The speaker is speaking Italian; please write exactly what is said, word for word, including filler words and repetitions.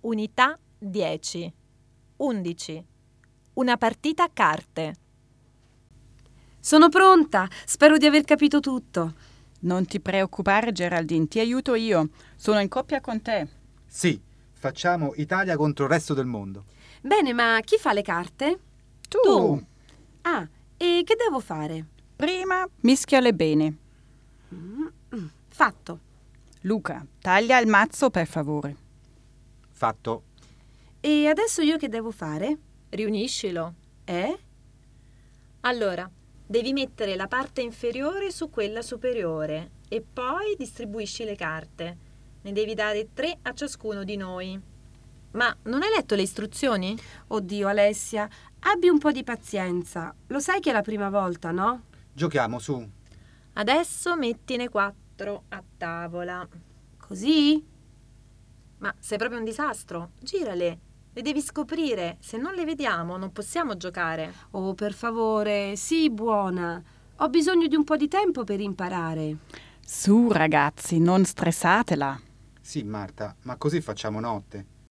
Unità dieci. undici. Una partita a carte. Sono pronta, spero di aver capito tutto. Non ti preoccupare, Geraldine, ti aiuto io. Sono in coppia con te. Sì, facciamo Italia contro il resto del mondo. Bene, ma chi fa le carte? Tu, Tu. Ah, e che devo fare? prima mischiale bene. Mm, fatto. Luca, taglia il mazzo per favore. Fatto. E adesso io che devo fare? Riuniscilo. Eh? Allora, devi mettere la parte inferiore su quella superiore e poi distribuisci le carte. Ne devi dare tre a ciascuno di noi. Ma non hai letto le istruzioni? Oddio, Alessia, abbi un po' di pazienza. Lo sai che è la prima volta, no? Giochiamo, su. Adesso mettine quattro a tavola. Così? Ma sei proprio un disastro. Girale. Le devi scoprire. Se non le vediamo non possiamo giocare. Oh, per favore, sii buona. Ho bisogno di un po' di tempo per imparare. Su, ragazzi, non stressatela. Sì, Marta, ma così facciamo notte.